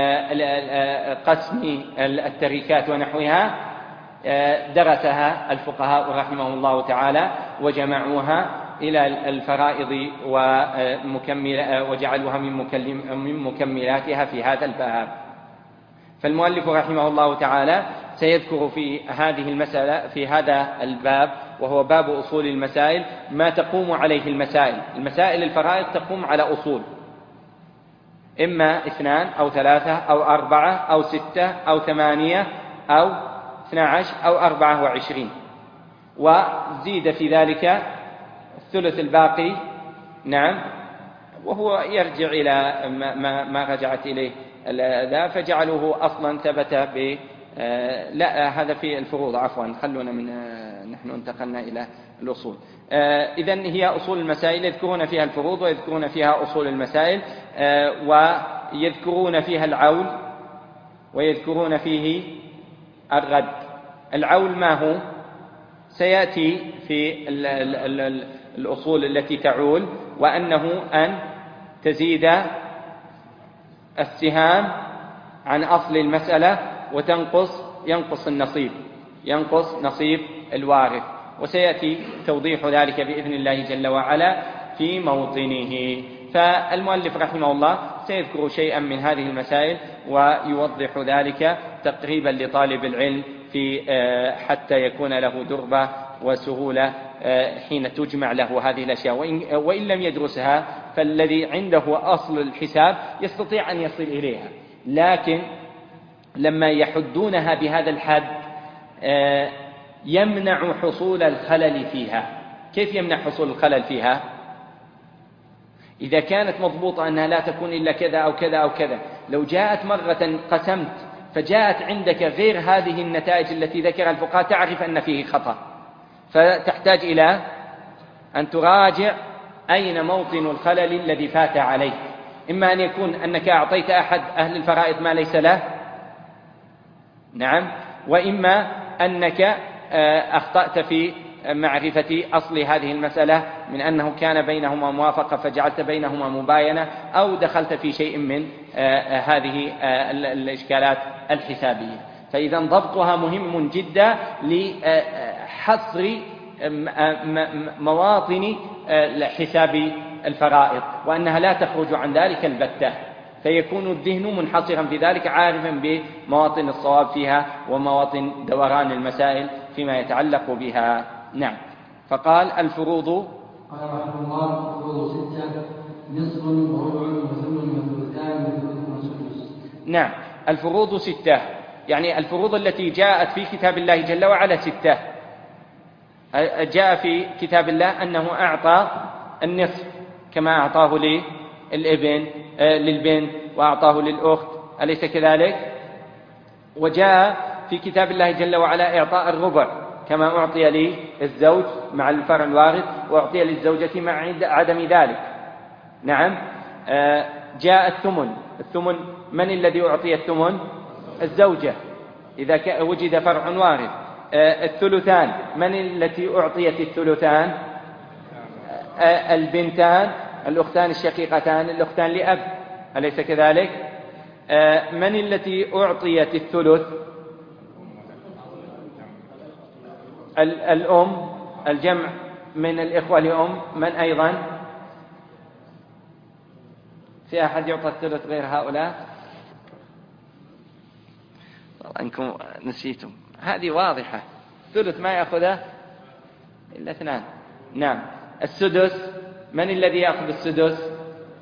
قسم التركات ونحوها، درسها الفقهاء رحمه الله تعالى وجمعوها إلى الفرائض وجعلوها من مكملاتها في هذا الباب. فالمؤلف رحمه الله تعالى سيذكر في هذه المسألة في هذا الباب، وهو باب أصول المسائل، ما تقوم عليه المسائل الفرائض تقوم على أصول، إما 2 أو 3 أو 4 أو 6 أو 8 أو 12 أو 24، وزيد في ذلك الثلث الباقي. نعم. وهو يرجع إلى ما رجعت إليه ذا، فجعلوه أصلا ثبت لا هذا في الفروض، عفوا خلونا من نحن انتقلنا إلى الأصول. إذن هي أصول المسائل يذكرون فيها الفروض ويذكرون فيها أصول المسائل، ويذكرون فيها العول ويذكرون فيه الرد. العول ما هو؟ سيأتي في الأصول التي تعول، وأنه أن تزيد السهام عن أصل المسألة ينقص نصيب الوارث، وسيأتي توضيح ذلك بإذن الله جل وعلا في موطنه. فالمؤلف رحمه الله سيذكر شيئا من هذه المسائل ويوضح ذلك تقريبا لطالب العلم في حتى يكون له دربة وسهولة حين تجمع له هذه الأشياء، وإن لم يدرسها فالذي عنده أصل الحساب يستطيع أن يصل إليها، لكن لما يحدونها بهذا الحد يمنع حصول الخلل فيها. كيف يمنع حصول الخلل فيها؟ إذا كانت مضبوطة أنها لا تكون إلا كذا أو كذا أو كذا، لو جاءت مرة قسمت فجاءت عندك غير هذه النتائج التي ذكرها الفقهاء تعرف أن فيه خطأ، فتحتاج إلى أن تراجع أين موطن الخلل الذي فات عليك. إما أن يكون أنك أعطيت أحد أهل الفرائض ما ليس له، نعم، وإما أنك أخطأت في معرفة أصل هذه المسألة من أنه كان بينهما موافقة فجعلت بينهما مباينة، أو دخلت في شيء من هذه الإشكالات الحسابية. فإذا ضبطها مهم جدا لحصر مواطن حساب الفرائض، وأنها لا تخرج عن ذلك البتة، فيكون الذهن منحصرا في ذلك عارفا بمواطن الصواب فيها ومواطن دوران المسائل فيما يتعلق بها. نعم. فقال الفروض، قال رحمه الله: الفروض 6: نصف وربع وثمن وثلثان وثلث وسدس. نعم، الفروض 6، يعني الفروض التي جاءت في كتاب الله جل وعلا 6. جاء في كتاب الله أنه أعطى النصف كما أعطاه للبنت وأعطاه للأخت، أليس كذلك؟ وجاء في كتاب الله جل وعلا إعطاء الربع كما أعطي للزوج مع الفرع الوارث وأعطي للزوجة مع عدم ذلك. نعم. جاء الثمن من الذي أعطي الثمن؟ الزوجة إذا وجد فرع وارث. الثلثان من التي أعطيت الثلثان؟ البنتان، الأختان الشقيقتان، الأختان لأب، أليس كذلك؟ من التي أعطيت الثلث؟ الأم، الجمع من الإخوة لأم. من أيضا؟ في أحد يعطى الثلث غير هؤلاء؟ أنكم نسيتم، هذه واضحة، الثلث ما يأخذه إلا 2. نعم. السدس من الذي يأخذ السدس؟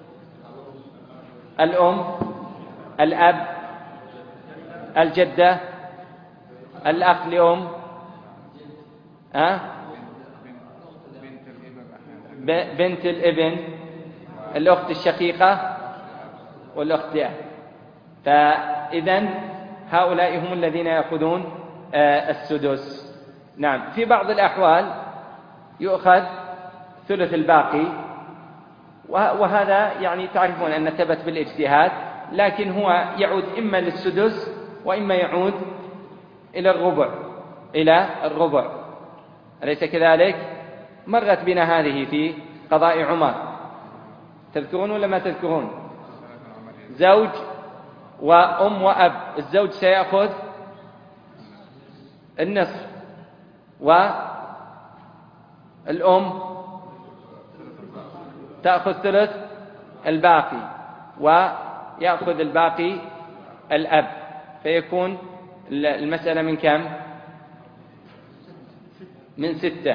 الأم، الأب، الجدة، الأخ لأم، بنت الابن، الأخت الشقيقة والأخت لأب. فإذن هؤلاء هم الذين يأخذون السدس. نعم. في بعض الأحوال يؤخذ ثلث الباقي، وهذا يعني تعرفون أن ثبت بالاجتهاد، لكن هو يعود إما للسدس وإما يعود إلى الربع، أليس كذلك؟ مرت بنا هذه في قضاء عمر، تذكرون ولا ما تذكرون؟ زوج وأم وأب، الزوج سيأخذ النصف والأم تأخذ ثلث الباقي ويأخذ الباقي الأب، فيكون المسألة من كم؟ من 6.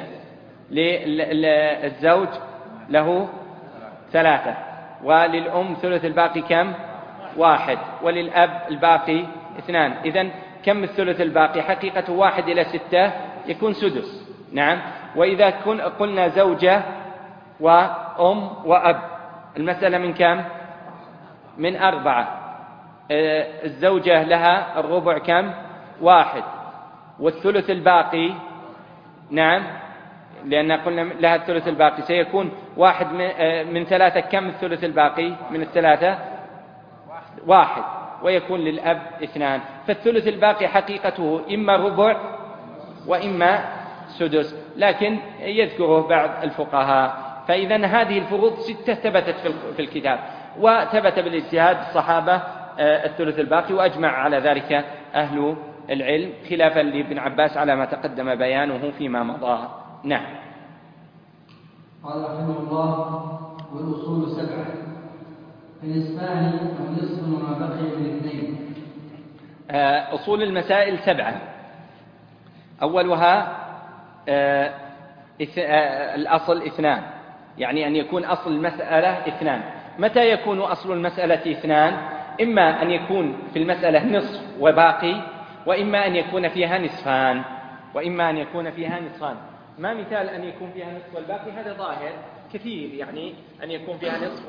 للزوج له 3، وللأم ثلث الباقي كم؟ 1، وللأب الباقي 2. إذن كم الثلث الباقي؟ حقيقة 1 إلى 6 يكون سدس. نعم. وإذا قلنا زوجة وأم وأب، المسألة من كم؟ من 4. الزوجة لها الربع كم؟ 1، والثلث الباقي، نعم، لأن قلنا لها الثلث الباقي، سيكون 1 من 3. كم الثلث الباقي من 3؟ 1، ويكون للأب 2. فالثلث الباقي حقيقته إما ربع وإما سدس، لكن يذكره بعض الفقهاء. فإذا هذه الفروض 6 ثبتت في الكتاب، وثبت بالاجتهاد الصحابة الثلث الباقي، وأجمع على ذلك أهل العلم، خلافا لابن عباس على ما تقدم بيانه فيما مضى. نعم. قال رحمه الله: والأصول 7: فنصفان ونصف وما بقي من 2. أصول المسائل 7. أولها الأصل 2، يعني أن يكون أصل المسألة 2. متى يكون أصل المسألة 2؟ إما أن يكون في المسألة نصف وباقي، وإما أن يكون فيها نصفان. ما مثال أن يكون فيها نصف والباقي؟ هذا ظاهر كثير، يعني أن يكون فيها نصف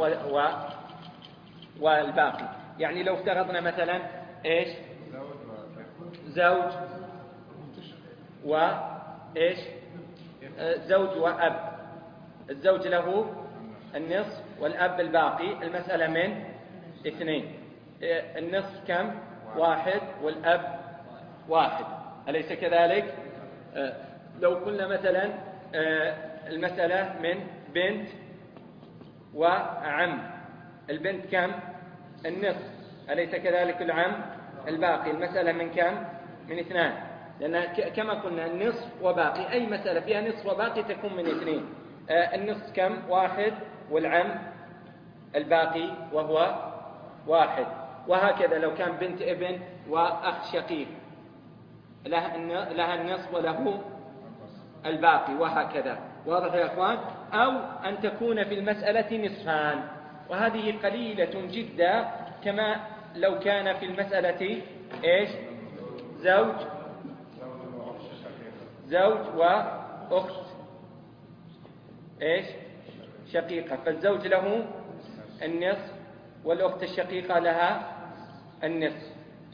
والباقي. يعني لو افترضنا مثلا إيش؟ زوج وإيش؟ زوج وأب، الزوج له النصف والأب الباقي، المسألة من 2. النصف كم؟ 1 والأب 1، أليس كذلك؟ لو قلنا مثلا المسألة من بنت وعم، البنت كم؟ النصف، أليس كذلك؟ العم الباقي، المسألة من كم؟ من 2، لأن كما قلنا النصف وباقي، أي مسألة فيها نصف وباقي تكون من 2. النصف كم؟ 1 والعم الباقي وهو 1. وهكذا لو كان بنت ابن وأخ شقيق لها النصف وله الباقي، وهكذا. واضح يا أخوان؟ أو أن تكون في المسألة نصفان، وهذه قليلة جدا، كما لو كان في المسألة إيش؟ زوج وأخت إيش؟ شقيقة، فالزوج له النصف والأخت الشقيقة لها النصف،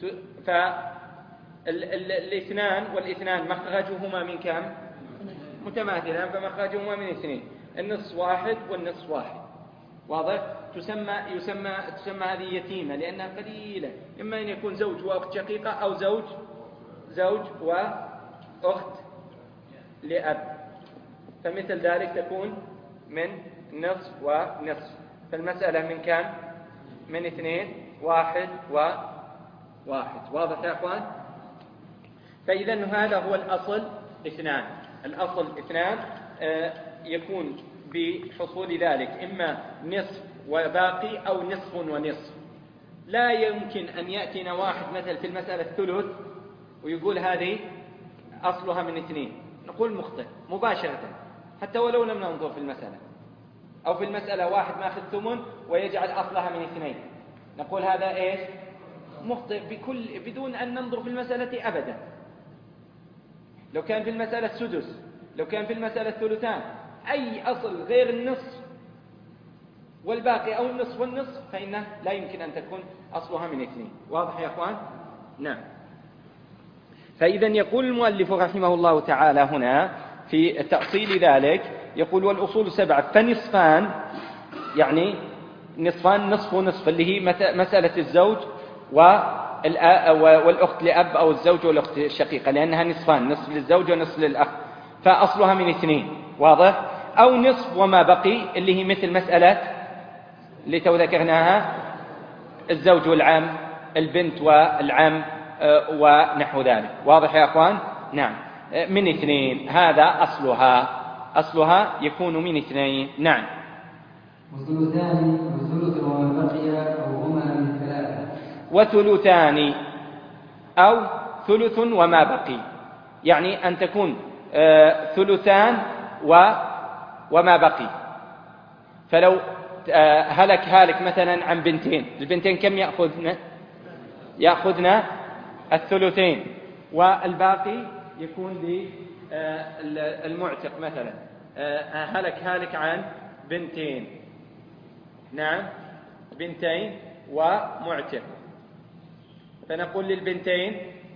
فالاثنان والإثنان مخرجهما من كم؟ متماثلان، فمخرجهما من 2، النصف 1 والنصف 1. واضح؟ تسمى هذه يتيمة لأنها قليلة، إما أن يكون زوج وأخت شقيقة أو زوج وأخت لأب، فمثل ذلك تكون من نصف ونصف، فالمسألة من كم؟ من 2، 1 و1. واضح يا أخوان؟ فإذا هذا هو الأصل 2. الأصل 2 يكون بحصول ذلك إما نصف وباقي أو نصف ونصف. لا يمكن أن يأتينا واحد مثل في المسألة الثلث ويقول هذه أصلها من 2، نقول مخطئ مباشرة، حتى ولو لم ننظر في المسألة. أو في المسألة واحد ماخذ ثمن ويجعل أصلها من 2، نقول هذا إيش؟ مخطئ بدون أن ننظر في المسألة أبدا. لو كان في المسألة السدس، لو كان في المسألة الثلثان، أي أصل غير النصف والباقي أو النصف والنصف، فإنه لا يمكن أن تكون أصلها من 2. واضح يا أخوان؟ نعم. فإذا يقول المؤلف رحمه الله تعالى هنا في تأصيل ذلك، يقول والأصول 7، فنصفان، يعني نصفان، نصف ونصف، اللي هي مسألة الزوج والأخت لأب أو الزوج والأخت الشقيقة، لأنها نصفان، نصف للزوج ونصف للأخ، فأصلها من 2. واضح؟ أو نصف وما بقي، اللي هي مثل مسألة اللي تو ذكرناها، الزوج والعم، البنت والعم ونحو ذلك. واضح يا أخوان؟ نعم. من 2، هذا أصلها يكون من 2. نعم. وثلثان وثلث وما بقي أو هما من 3. وثلثان أو ثلث وما بقي، يعني أن تكون ثلثان وما بقي. فلو هلك مثلا عن بنتين، البنتين كم يأخذنا الثلثين، والباقي يكون للمعتق مثلا. هلك عن بنتين، نعم، بنتين ومعتق، فنقول للبنتين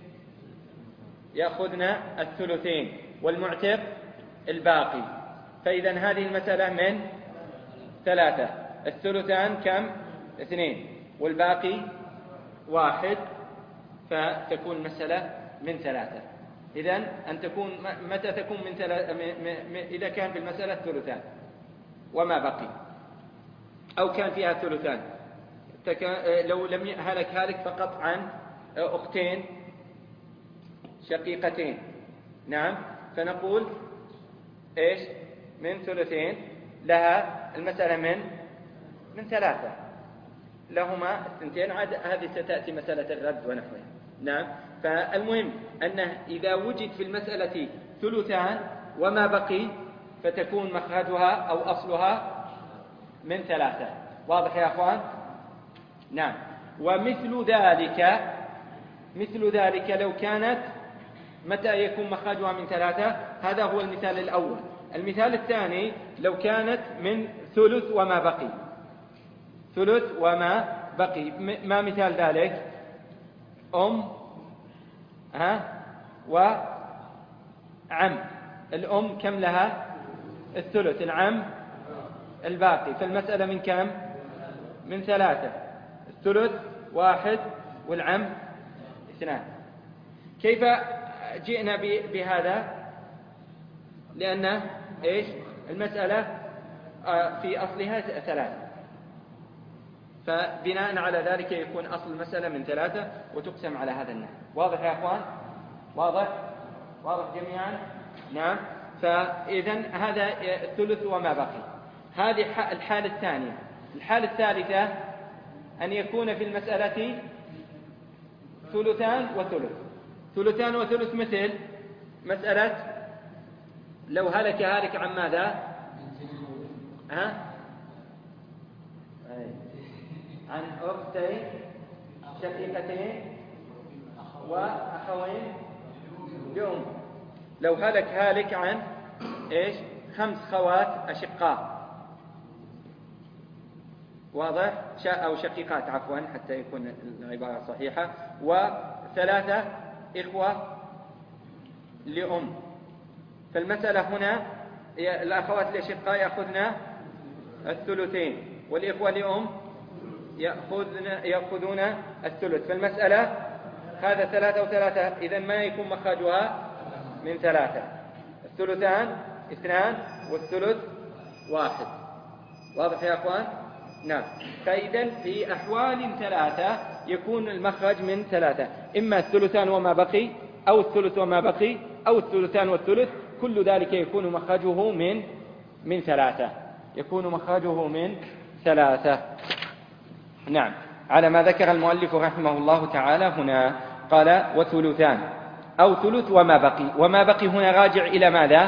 يأخذنا الثلثين والمعتق الباقي. فإذا هذه المسألة من 3، الثلثان كم؟ 2 والباقي 1، فتكون مسألة من 3. إذن أن تكون متى تكون من 3؟ إذا كان في المسألة ثلثان وما بقي، أو كان فيها ثلثان، لو لم هلك فقط عن أختين شقيقتين، نعم، فنقول إيش؟ من 2 لها المسألة من 3، لهما 2، هذه ستأتي مسألة الرد ونحوها. نعم. فالمهم أنه إذا وجد في المسألة ثلثان وما بقي، فتكون مخرجها أو أصلها من 3. واضح يا أخوان؟ نعم. ومثل ذلك لو كانت، متى يكون مخرجها من 3؟ هذا هو المثال الأول. المثال الثاني لو كانت من ثلث وما بقي. ما مثال ذلك؟ وعم، الأم كم لها؟ الثلث. العم الباقي. فالمسألة من كم؟ من 3. الثلث 1 والعم 2. كيف جئنا بهذا؟ لأن إيش؟ المسألة في أصلها 3، فبناء على ذلك يكون أصل المسألة من 3 وتقسم على هذا النحو. واضح يا أخوان؟ واضح جميعا؟ نعم. فإذا هذا الثلث وما بقي. هذه الحالة الثانية. الحالة الثالثة أن يكون في المسألة ثلثان وثلث. ثلثان وثلث مثل مسألة لو هلك هالك عن ماذا؟ عن أختين شقيقتين وأخوين لأم. لو هلك هالك عن إيش؟ 5 خوات أشقاء. واضح؟ أو شقيقات عفوا حتى يكون العبارة صحيحة. و3 إخوة لأم. فالمسألة هنا الأخوات الأشقاء يأخذن الثلثين والإخوة لأم يأخذون الثلث. فالمسألة هذا 3 و3، إذن ما يكون مخرجها من 3. الثلثان 2 والثلث 1. واضح يا أخوان؟ نعم. فإذا في أحوال 3 يكون المخرج من 3، إما الثلثان وما بقي أو الثلث وما بقي أو الثلثان والثلث. كل ذلك يكون مخرجه من 3. يكون مخرجه من 3. نعم، على ما ذكر المؤلف رحمه الله تعالى هنا. قال وثلثان أو ثلث وما بقي. وما بقي هنا راجع إلى ماذا؟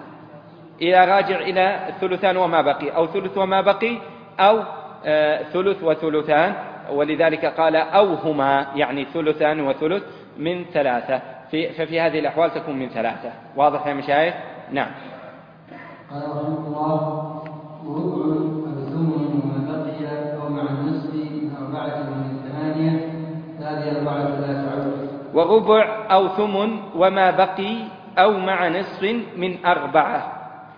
راجع إلى الثلثان وما بقي، أو ثلث وما بقي، أو ثلث وثلثان. ولذلك قال أو هما، يعني ثلثان وثلث من 3. ففي هذه الأحوال تكون من 3. واضح يا مشايخ؟ نعم. قال رحمه الله وربع أو ثمن وما بقي أو مع النصف من 4 من 8. هذه 4 لا تعود. وربع أو ثمن وما بقي أو مع نصف من 4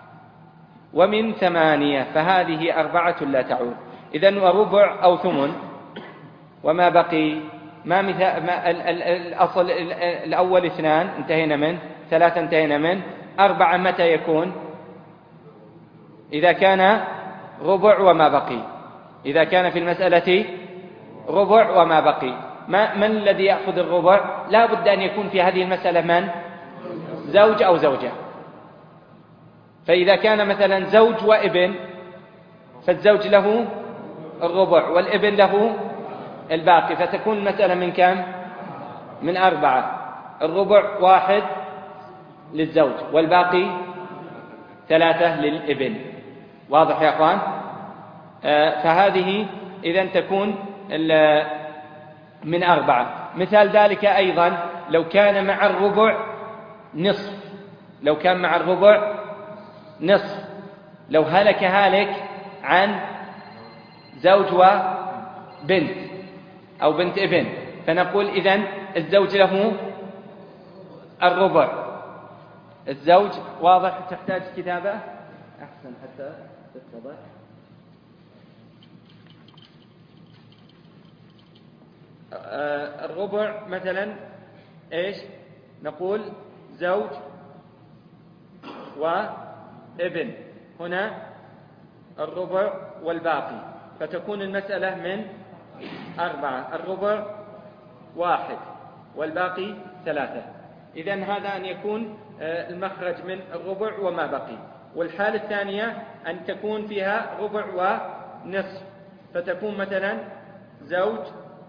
ومن 8، فهذه 4 لا تعود. إذن وربع أو ثمن وما بقي ما مثال الأصل الأول 2 انتهينا منه، 3 انتهينا منه، 4 متى يكون؟ إذا كان ربع وما بقي. إذا كان في المسألة ربع وما بقي، من الذي يأخذ الربع؟ لا بد أن يكون في هذه المسألة من؟ زوج أو زوجة. فإذا كان مثلا زوج وابن فالزوج له الربع والابن له الباقي، فتكون المسألة من كم؟ من 4. الربع 1 للزوج والباقي 3 للابن. واضح يا أخوان؟ فهذه إذن تكون من 4. مثال ذلك أيضا لو كان مع الربع نصف. لو كان مع الربع نصف، لو هلك هالك عن زوج وبنت أو بنت ابن، فنقول إذن الزوج له الربع. الزوج واضح؟ تحتاج كتابة أحسن حتى تتضح. الربع مثلا إيش نقول؟ زوج وابن، هنا الربع والباقي، فتكون المسألة من 4. الربع 1 والباقي 3. إذن هذا أن يكون المخرج من الربع وما بقي. والحالة الثانية أن تكون فيها ربع ونصف، فتكون مثلا زوج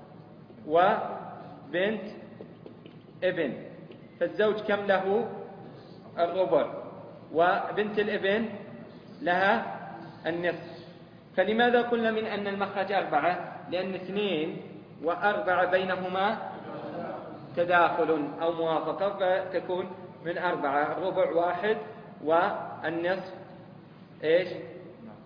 وبنت ابن، فالزوج كم له؟ الربع، وبنت الابن لها النصف. فلماذا قلنا من أن المخرج 4؟ لأن 2 و4 بينهما تداخل أو موافقة، فتكون من 4. الربع 1 والنصف إيش؟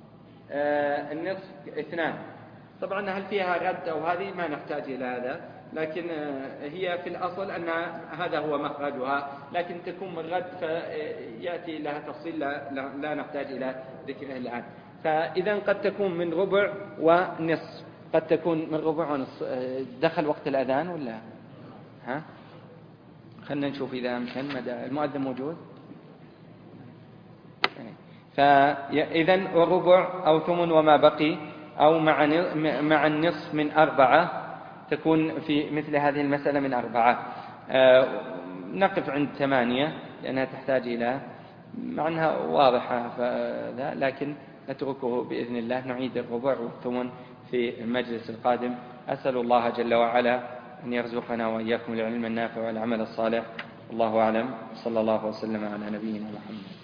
النصف 2. طبعا هل فيها رد أو هذه ما نحتاج إلى هذا، لكن هي في الأصل أن هذا هو مخرجها، لكن تكون من غد فيأتي لها تفصيل لا نحتاج إلى ذكره الآن. فإذا قد تكون من ربع ونصف، قد تكون من ربع ونصف. دخل وقت الأذان ولا ها؟ خلنا نشوف إذا أمكن. المؤذن موجود؟ فإذا ربع أو ثمن وما بقي، أو مع النصف من 4 تكون في مثل هذه المسألة من 4. نقف عند 8 لأنها تحتاج إلى معنها واضحة، لكن نتركه بإذن الله. نعيد الربع والثمن في المجلس القادم. أسأل الله جل وعلا أن يرزقنا وإياكم العلم النافع والعمل الصالح. الله أعلم. صلى الله وسلم على نبينا محمد.